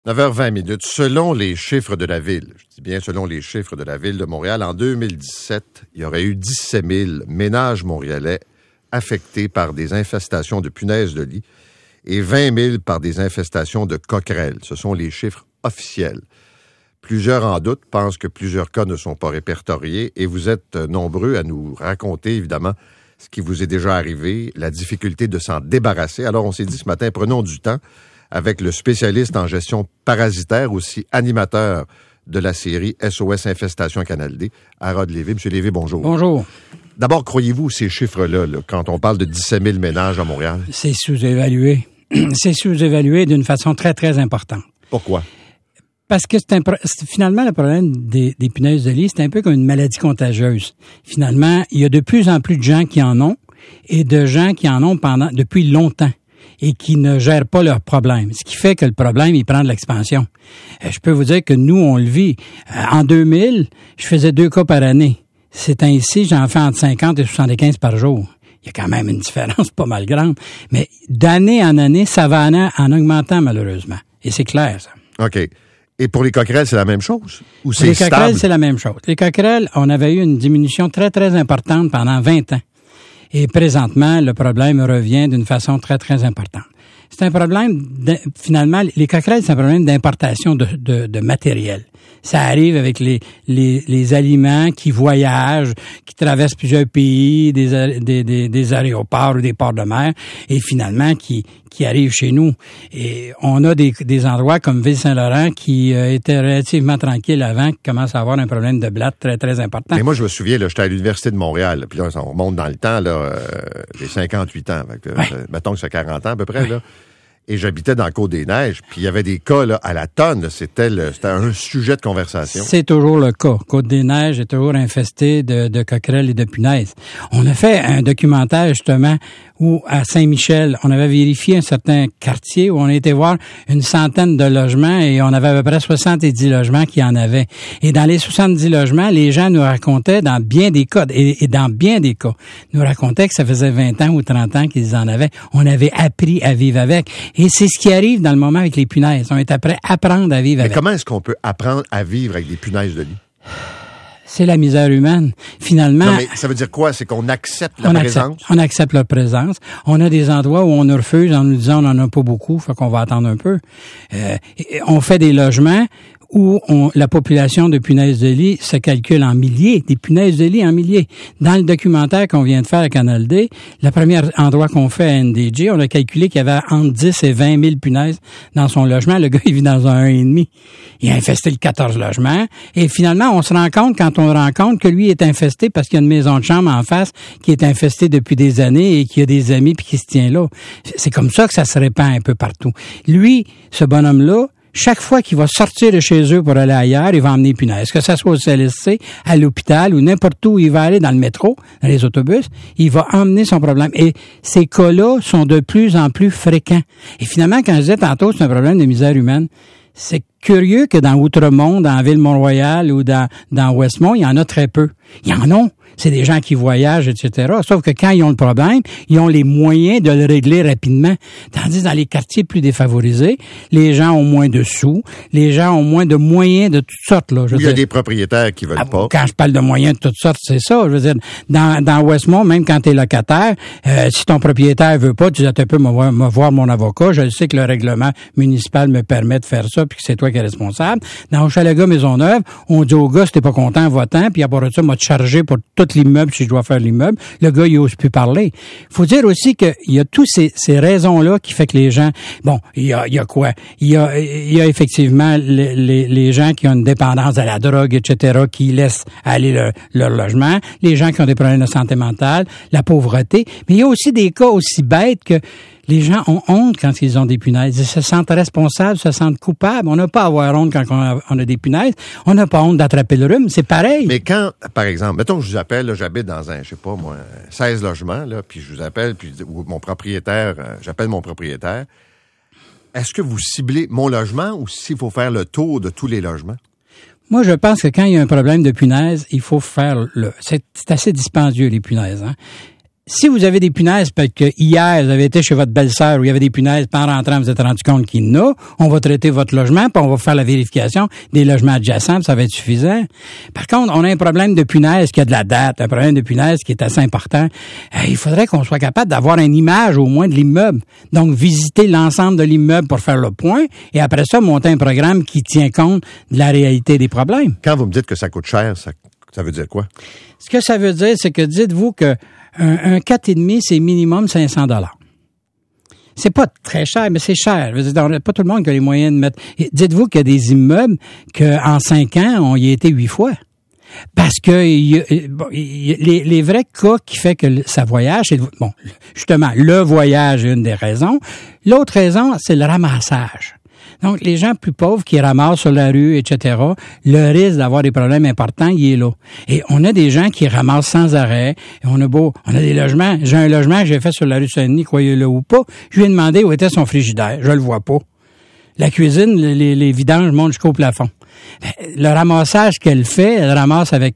9h20. Selon les chiffres de la Ville, je dis bien selon les chiffres de la Ville de Montréal, en 2017, il y aurait eu 17 000 ménages montréalais affectés par des infestations de punaises de lit et 20 000 par des infestations de coquerelles. Ce sont les chiffres officiels. Plusieurs en doutent, pensent que plusieurs cas ne sont pas répertoriés et vous êtes nombreux à nous raconter, évidemment, ce qui vous est déjà arrivé, la difficulté de s'en débarrasser. Alors, on s'est dit ce matin, prenons du temps avec le spécialiste en gestion parasitaire, aussi animateur de la série SOS Infestation Canal D, Harold Lévy. Monsieur Lévy, bonjour. Bonjour. D'abord, croyez-vous ces chiffres-là, quand on parle de 17 000 ménages à Montréal? C'est sous-évalué. C'est sous-évalué d'une façon très, très importante. Pourquoi? Parce que finalement, le problème des punaises de lit, c'est un peu comme une maladie contagieuse. Finalement, il y a de plus en plus de gens qui en ont et de gens qui en ont depuis longtemps et qui ne gèrent pas leurs problèmes. Ce qui fait que le problème, il prend de l'expansion. Je peux vous dire que nous, on le vit. En 2000, je faisais 2 cas par année. C'est ainsi, j'en fais entre 50 et 75 par jour. Il y a quand même une différence pas mal grande. Mais d'année en année, ça va en augmentant, malheureusement. Et c'est clair, ça. OK. Et pour les coquerelles, c'est la même chose? Ou c'est les stable? coquerelles, c'est la même chose. Les coquerelles, on avait eu une diminution très, très importante pendant 20 ans. Et présentement, le problème revient d'une façon très, très importante. C'est un problème, finalement, les coquerelles, c'est un problème d'importation de matériel. Ça arrive avec les aliments qui voyagent, qui traversent plusieurs pays, des aéroports ou des ports de mer, et finalement qui arrivent chez nous. Et on a des endroits comme Ville-Saint-Laurent qui étaient relativement tranquilles avant, qui commencent à avoir un problème de blatte très, très important. Mais moi, je me souviens, là, j'étais à l'Université de Montréal, puis là, on remonte dans le temps, là, j'ai 58 ans, mettons que c'est 40 ans à peu près, là. Et j'habitais dans le Côte-des-Neiges, puis il y avait des cas là, à la tonne. C'était un sujet de conversation. C'est toujours le cas. Côte-des-Neiges est toujours infestée de coquerelles et de punaises. On a fait un documentaire, justement, où à Saint-Michel, on avait vérifié un certain quartier où on a été voir une centaine de logements et on avait à peu près 70 logements qui en avaient. Et dans les 70 logements, les gens nous racontaient dans bien des cas, nous racontaient que ça faisait 20 ans ou 30 ans qu'ils en avaient. On avait appris à vivre avec. Et c'est ce qui arrive dans le moment avec les punaises. On est après apprendre à vivre avec. Mais comment est-ce qu'on peut apprendre à vivre avec des punaises de lit? C'est la misère humaine. Finalement. Non, mais ça veut dire quoi? C'est qu'on accepte la présence? On accepte leur présence. On a des endroits où on nous refuse en nous disant on n'en a pas beaucoup, fait qu'on va attendre un peu. On fait des logements où la population de punaises de lit se calcule en milliers, des punaises de lit en milliers. Dans le documentaire qu'on vient de faire à Canal D, le premier endroit qu'on fait à NDG, on a calculé qu'il y avait entre 10 et 20 000 punaises dans son logement. Le gars, il vit dans un 1,5. Il a infesté le 14 logements. Et finalement, on se rend compte, quand on rend compte que lui est infesté parce qu'il y a une maison de chambre en face qui est infestée depuis des années et qui a des amis puis qui se tient là. C'est comme ça que ça se répand un peu partout. Lui, ce bonhomme-là, chaque fois qu'il va sortir de chez eux pour aller ailleurs, il va emmener punaise. Que ça soit au CLSC, à l'hôpital ou n'importe où il va aller dans le métro, dans les autobus, il va emmener son problème. Et ces cas-là sont de plus en plus fréquents. Et finalement, quand je disais tantôt, c'est un problème de misère humaine, c'est curieux que dans Outremont, dans Ville-Mont-Royal ou dans Westmont, il y en a très peu. Il y en a. C'est des gens qui voyagent, etc. Sauf que quand ils ont le problème, ils ont les moyens de le régler rapidement. Tandis dans les quartiers plus défavorisés, les gens ont moins de sous, les gens ont moins de moyens de toutes sortes. Là. Il y a des propriétaires qui veulent pas. Quand je parle de moyens de toutes sortes, c'est ça. Je veux dire, dans Westmont, même quand tu es locataire, si ton propriétaire veut pas, tu dis un peu me voir mon avocat. Je sais que le règlement municipal me permet de faire ça, puis que c'est toi qui es responsable. Dans Hochelaga Maisonneuve, on dit au gars, si t'es pas content, va-t'en, puis à part ça, m'a chargé pour tout l'immeuble si je dois faire l'immeuble. Le gars, il ose plus parler. Faut dire aussi qu'il y a tous ces raisons-là qui fait que les gens, il y a quoi? Il y a effectivement les gens qui ont une dépendance à la drogue, etc., qui laissent aller leur logement, les gens qui ont des problèmes de santé mentale, la pauvreté. Mais il y a aussi des cas aussi bêtes que les gens ont honte quand ils ont des punaises. Ils se sentent responsables, se sentent coupables. On n'a pas à avoir honte quand on a des punaises. On n'a pas honte d'attraper le rhume. C'est pareil. Mais quand, par exemple, mettons que je vous appelle, là, j'habite dans 16 logements, là, puis je vous appelle, ou mon propriétaire, j'appelle mon propriétaire. Est-ce que vous ciblez mon logement ou s'il faut faire le tour de tous les logements? Moi, je pense que quand il y a un problème de punaise, il faut faire c'est assez dispendieux, les punaises, hein. Si vous avez des punaises parce que hier, vous avez été chez votre belle-sœur où il y avait des punaises, puis en rentrant, vous vous êtes rendu compte qu'il y en a, on va traiter votre logement, puis on va faire la vérification des logements adjacents, puis ça va être suffisant. Par contre, on a un problème de punaises qui a de la date, un problème de punaises qui est assez important. Il faudrait qu'on soit capable d'avoir une image au moins de l'immeuble. Donc, visiter l'ensemble de l'immeuble pour faire le point, et après ça, monter un programme qui tient compte de la réalité des problèmes. Quand vous me dites que ça coûte cher, ça veut dire quoi? Ce que ça veut dire, c'est que dites-vous que un 4,5, c'est minimum 500 $. C'est pas très cher, mais c'est cher. Je veux dire, pas tout le monde qui a les moyens de mettre. Dites-vous qu'il y a des immeubles qu'en 5 ans, on y a été 8 fois. Parce que les vrais cas qui fait que ça voyage, c'est justement, le voyage est une des raisons. L'autre raison, c'est le ramassage. Donc, les gens plus pauvres qui ramassent sur la rue, etc., le risque d'avoir des problèmes importants, il est là. Et on a des gens qui ramassent sans arrêt. Et on a des logements. J'ai un logement que j'ai fait sur la rue Saint-Denis, croyez-le ou pas. Je lui ai demandé où était son frigidaire. Je le vois pas. La cuisine, les vidanges montent jusqu'au plafond. Le ramassage qu'elle fait, elle ramasse avec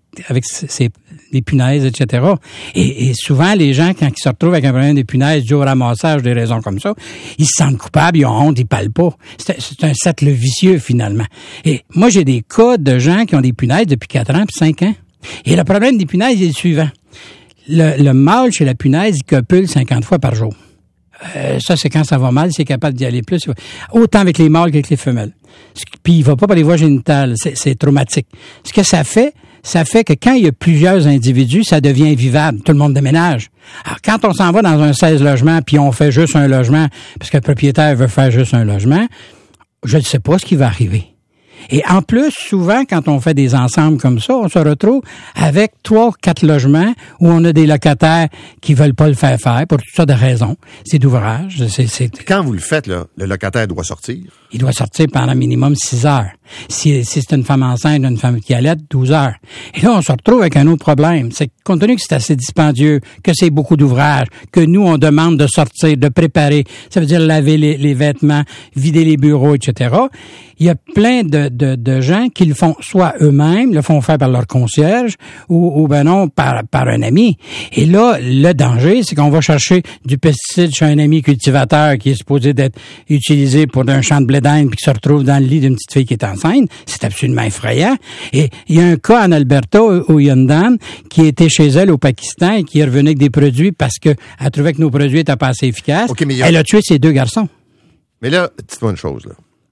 des punaises, etc. Et souvent, les gens, quand ils se retrouvent avec un problème de punaises dû au ramassage, des raisons comme ça, ils se sentent coupables, ils ont honte, ils parlent pas. C'est un cercle vicieux, finalement. Et moi, j'ai des cas de gens qui ont des punaises depuis 4 ans puis 5 ans. Et le problème des punaises est le suivant. Le mâle chez la punaise, il copule 50 fois par jour. Ça, c'est quand ça va mal, c'est capable d'y aller plus. Autant avec les mâles qu'avec les femelles. Puis il va pas par les voies génitales, c'est traumatique. Ce que ça fait que quand il y a plusieurs individus, ça devient invivable. Tout le monde déménage. Alors, quand on s'en va dans un 16 logements, puis on fait juste un logement, parce que le propriétaire veut faire juste un logement, je ne sais pas ce qui va arriver. Et en plus, souvent, quand on fait des ensembles comme ça, on se retrouve avec 3 ou 4 logements où on a des locataires qui veulent pas le faire pour toutes sortes de raisons. C'est d'ouvrage. Quand vous le faites, là, le locataire doit sortir? Il doit sortir pendant minimum 6 heures. Si c'est une femme enceinte, une femme qui allait, 12 heures. Et là, on se retrouve avec un autre problème. C'est que, compte tenu que c'est assez dispendieux, que c'est beaucoup d'ouvrage, que nous, on demande de sortir, de préparer, ça veut dire laver les vêtements, vider les bureaux, etc., il y a plein de gens qui le font soit eux-mêmes, le font faire par leur concierge, ou ben non, par un ami. Et là, le danger, c'est qu'on va chercher du pesticide chez un ami cultivateur qui est supposé d'être utilisé pour un champ de blé d'Inde puis qui se retrouve dans le lit d'une petite fille qui est enceinte. C'est absolument effrayant. Et il y a un cas en Alberta où il y a une dame qui était chez elle au Pakistan et qui est revenue avec des produits parce que elle trouvait que nos produits étaient pas assez efficaces. Okay, elle a tué ses 2 garçons. Mais là, dites-moi une chose, là.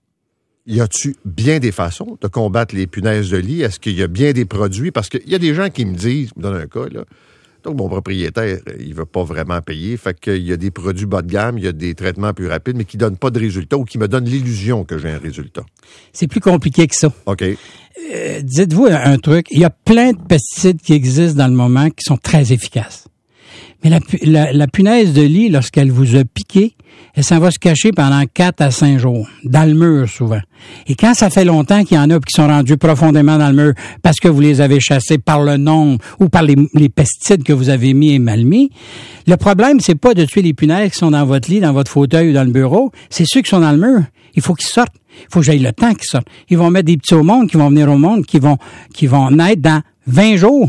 Y a-tu bien des façons de combattre les punaises de lit? Est-ce qu'il y a bien des produits? Parce qu'il y a des gens qui me disent, je me donne un cas, là, donc mon propriétaire, il veut pas vraiment payer, fait qu'il y a des produits bas de gamme, il y a des traitements plus rapides, mais qui donnent pas de résultat ou qui me donnent l'illusion que j'ai un résultat. C'est plus compliqué que ça. OK. Dites-vous un truc, il y a plein de pesticides qui existent dans le moment qui sont très efficaces. Mais la punaise de lit, lorsqu'elle vous a piqué, elle s'en va se cacher pendant 4 à 5 jours, dans le mur souvent. Et quand ça fait longtemps qu'il y en a qui sont rendus profondément dans le mur parce que vous les avez chassés par le nombre ou par les pesticides que vous avez mis et mal mis, le problème, c'est pas de tuer les punaises qui sont dans votre lit, dans votre fauteuil ou dans le bureau, c'est ceux qui sont dans le mur. Il faut qu'ils sortent. Il faut que j'aille le temps qu'ils sortent. Ils vont mettre des petits au monde qui vont venir au monde, qui vont naître dans 20 jours.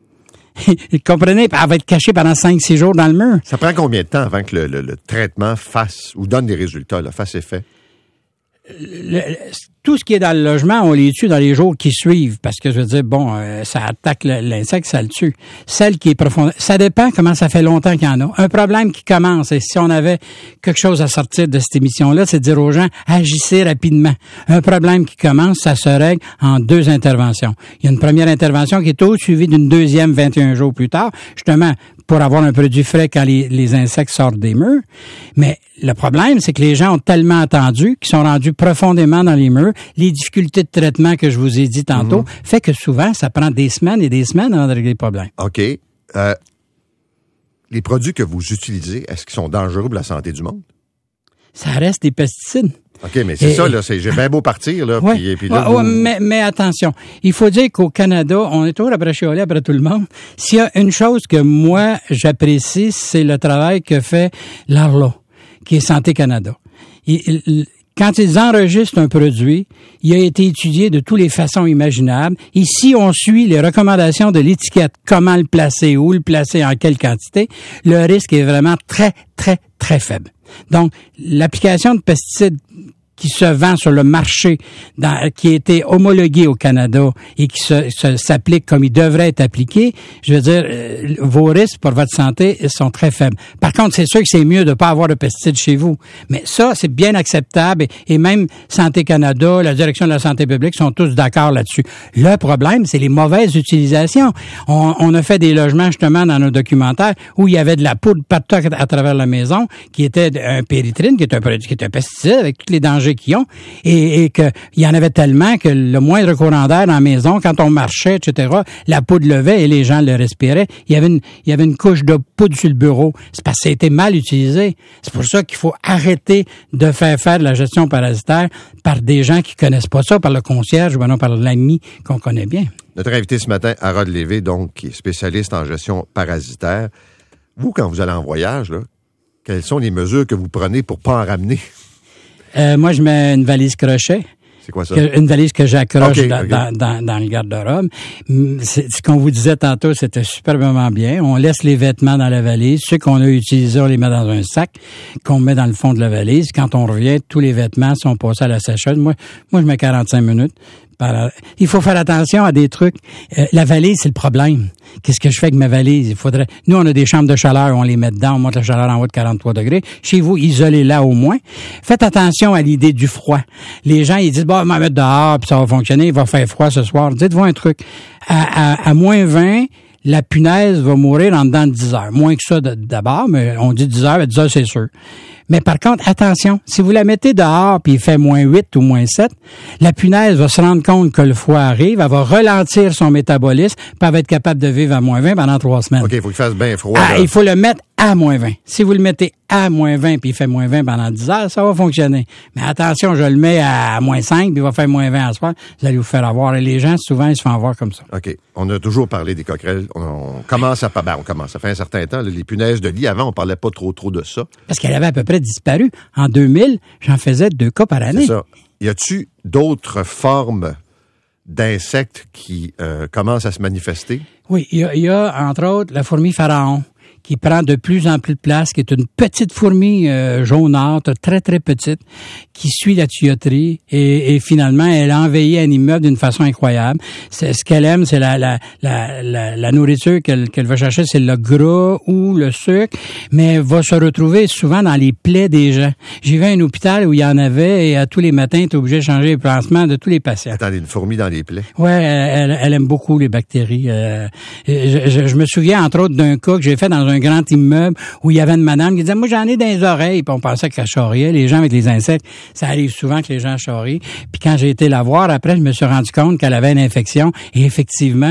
Vous comprenez? Elle va être cachée pendant 5-6 jours dans le mur. Ça prend combien de temps avant que le traitement fasse ou donne des résultats, là, fasse effet? Tout ce qui est dans le logement, on les tue dans les jours qui suivent parce que je veux dire, ça attaque l'insecte, ça le tue. Celle qui est profonde, ça dépend comment ça fait longtemps qu'il y en a. Un problème qui commence, et si on avait quelque chose à sortir de cette émission-là, c'est de dire aux gens, agissez rapidement. Un problème qui commence, ça se règle en 2 interventions. Il y a une première intervention qui est tout suivie d'une deuxième 21 jours plus tard, justement pour avoir un produit frais quand les insectes sortent des murs. Mais le problème, c'est que les gens ont tellement attendu qu'ils sont rendus profondément dans les murs. Les difficultés de traitement que je vous ai dit tantôt fait que souvent, ça prend des semaines et des semaines avant de régler le problème. OK. Les produits que vous utilisez, est-ce qu'ils sont dangereux pour la santé du monde? Ça reste des pesticides. OK, mais c'est ça, là, j'ai bien beau partir, là, ouais, puis là, mais attention, il faut dire qu'au Canada, on est toujours après chialer après tout le monde. S'il y a une chose que moi, j'apprécie, c'est le travail que fait l'ARLA, qui est Santé Canada. quand ils enregistrent un produit, il a été étudié de toutes les façons imaginables. Et si on suit les recommandations de l'étiquette, comment le placer, où le placer, en quelle quantité, le risque est vraiment très, très, très faible. Donc, l'application de pesticides qui se vend sur le marché, qui a été homologué au Canada et qui s'applique comme il devrait être appliqué, je veux dire, vos risques pour votre santé sont très faibles. Par contre, c'est sûr que c'est mieux de ne pas avoir de pesticides chez vous. Mais ça, c'est bien acceptable et même Santé Canada, la Direction de la santé publique sont tous d'accord là-dessus. Le problème, c'est les mauvaises utilisations. On a fait des logements, justement, dans nos documentaires où il y avait de la poudre partout à travers la maison qui était un péritrine, qui est un produit, qui est un pesticide avec tous les dangers qu'ils ont, et que il y en avait tellement que le moindre courant d'air dans la maison, quand on marchait, etc., la poudre levait et les gens le respiraient. Il y avait une couche de poudre sur le bureau. C'est parce que ça a été mal utilisé. C'est pour ça qu'il faut arrêter de faire de la gestion parasitaire par des gens qui connaissent pas ça, par le concierge ou non par l'ami qu'on connaît bien. Notre invité ce matin, Harold Lévy, donc, qui est spécialiste en gestion parasitaire. Vous, quand vous allez en voyage, là, quelles sont les mesures que vous prenez pour pas en ramener? Moi, je mets une valise crochet. C'est quoi ça? Une valise que j'accroche dans le garde-robe. Ce qu'on vous disait tantôt, c'était superbement bien. On laisse les vêtements dans la valise. Ceux qu'on a utilisés, on les met dans un sac qu'on met dans le fond de la valise. Quand on revient, tous les vêtements sont passés à la sécheuse. Moi, je mets 45 minutes. Il faut faire attention à des trucs. La valise, c'est le problème. Qu'est-ce que je fais avec ma valise? Nous, on a des chambres de chaleur, on les met dedans, on monte la chaleur en haut de 43 degrés. Chez vous, isolez-la au moins. Faites attention à l'idée du froid. Les gens, ils disent, on va mettre dehors, puis ça va fonctionner, il va faire froid ce soir. Dites-vous un truc. À moins 20, la punaise va mourir en dedans de 10 heures. Moins que ça d'abord, mais on dit 10 heures, 10 heures, c'est sûr. Mais par contre, attention, si vous la mettez dehors puis il fait moins 8 ou moins 7, la punaise va se rendre compte que le froid arrive, elle va ralentir son métabolisme puis elle va être capable de vivre à moins 20 pendant 3 semaines. OK, il faut qu'il fasse bien froid. Il faut le mettre à moins 20. Si vous le mettez à moins 20 puis il fait moins 20 pendant 10 heures, ça va fonctionner. Mais attention, je le mets à moins 5 puis il va faire moins 20 à soir, vous allez vous faire avoir. Et les gens, souvent, ils se font avoir comme ça. OK. On a toujours parlé des coquerelles. On commence. Ça fait un certain temps. Les punaises de lit, avant, on parlait pas trop de ça. Parce qu'elle avait à peu près disparu. En 2000, j'en faisais 2 cas par année. C'est ça. Y a-tu d'autres formes d'insectes qui commencent à se manifester? Oui, il y a, entre autres, la fourmi pharaon, qui prend de plus en plus de place, qui est une petite fourmi jaunâtre, très, très petite, qui suit la tuyauterie et finalement, elle envahit un immeuble d'une façon incroyable. Ce qu'elle aime, c'est la nourriture qu'elle va chercher, c'est le gras ou le sucre, mais elle va se retrouver souvent dans les plaies des gens. J'ai vu un hôpital où il y en avait et à tous les matins, tu es obligé de changer les pansements de tous les patients. Attendez, une fourmi dans les plaies? Ouais, elle aime beaucoup les bactéries. Je me souviens, entre autres, d'un cas que j'ai fait dans un grand immeuble où il y avait une madame qui disait, moi, j'en ai dans les oreilles. Puis on pensait qu'elle charriait. Les gens avec les insectes, ça arrive souvent que les gens charrient. Puis quand j'ai été la voir, après, je me suis rendu compte qu'elle avait une infection. Et effectivement,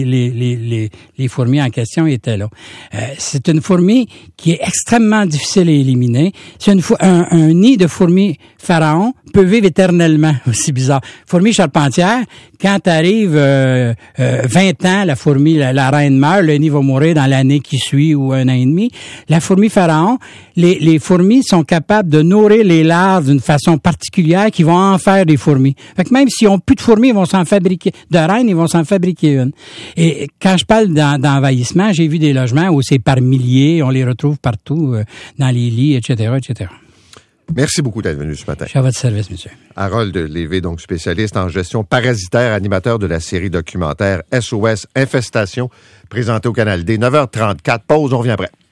les fourmis en question étaient là. C'est une fourmi qui est extrêmement difficile à éliminer. C'est un nid de fourmis pharaon peut vivre éternellement. Aussi bizarre. Fourmi charpentière, quand t'arrives 20 ans, la fourmi, la reine meurt, le nid va mourir dans l'année qui suit ou un an et demi. La fourmi pharaon, les fourmis sont capables de nourrir les larves d'une façon particulière qui vont en faire des fourmis. Fait que même s'ils ont plus de fourmis, ils vont s'en fabriquer, de reines, ils vont s'en fabriquer une. Et quand je parle d'envahissement, j'ai vu des logements où c'est par milliers, on les retrouve partout, dans les lits, etc., etc. Merci beaucoup d'être venu ce matin. Je suis à votre service, monsieur. Harold Lévy, donc spécialiste en gestion parasitaire, animateur de la série documentaire SOS Infestation, présentée au Canal D. 9h34. Pause, on revient après.